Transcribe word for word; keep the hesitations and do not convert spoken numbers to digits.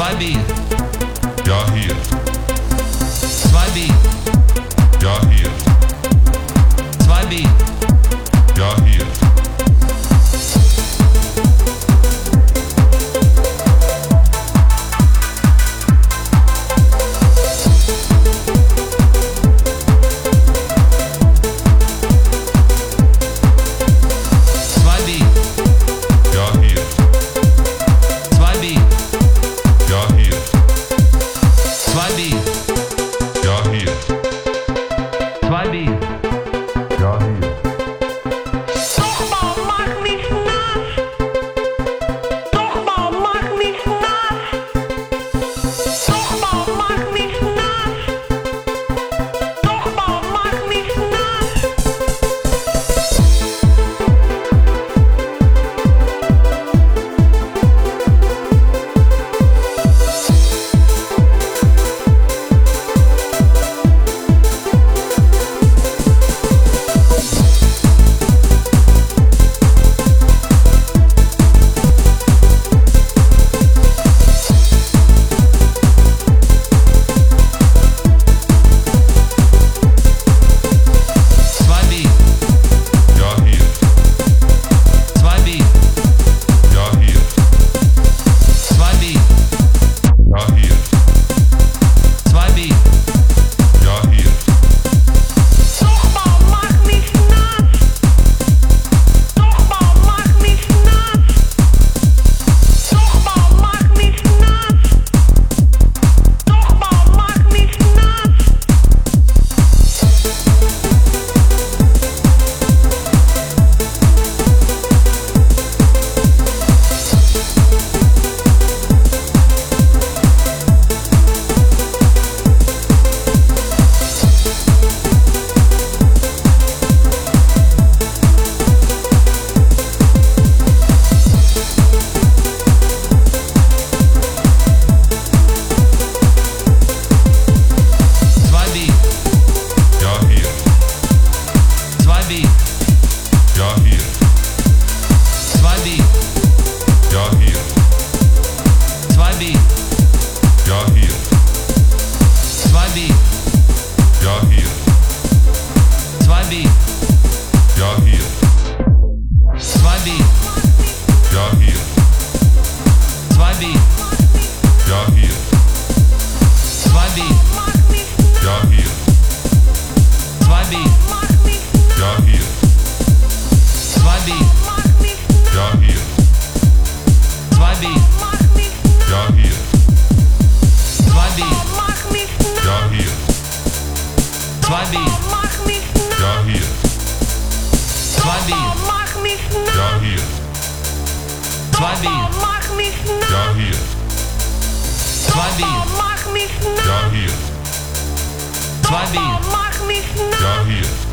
Zwei Bier. Ja, hier. Zwei Bier. Ja, hier. Zwei Bier. Ja, hier. Zwei Bier. Ja, hier. Zwei Bier. Ja, hier. Zwei Bier. Ja, hier. Zwei Bier. Ja, hier. Toch mal, mach mich nass. Toch mal, mach mich nass. Toch mal, mach mich nass. Toch mal, mach mich nass. Zwei Bier. Ja, hier. Zwei Bier. Ja, hier. Zwei Bier. Ja, hier. Zwei Bier. Ja, hier. Toch mal, mach mich nass. Toch mal, mach mich nass. Toch mal, mach mich nass. Toch mal, mach mich nass. Zwei Bier. Ja, hier. Zwei Bier. Ja, hier. Zwei Bier. Ja, hier. Zwei Bier. Ja, hier. Zwei Bier. Ja, hier. Zwei Bier. Ja, hier. Zwei Bier. Ja, hier. Zwei Bier. Ja, hier. Zwei Bier. Mach mich Ja, hier. Zwei Bier. mach mich Ja, hier. Zwei Bier. mach mich Ja, hier. Zwei Bier. mach mich Ja, hier. Zwei Bier. mach mich Ja, hier. Zwei Bier. mach mich Ja, hier. Zwei Bier. mach mich Ja, hier. Zwei Bier. mach mich Ja, hier. Zwei Bier. mach mich Ja, hier. Zwei Bier. mach mich Ja, hier.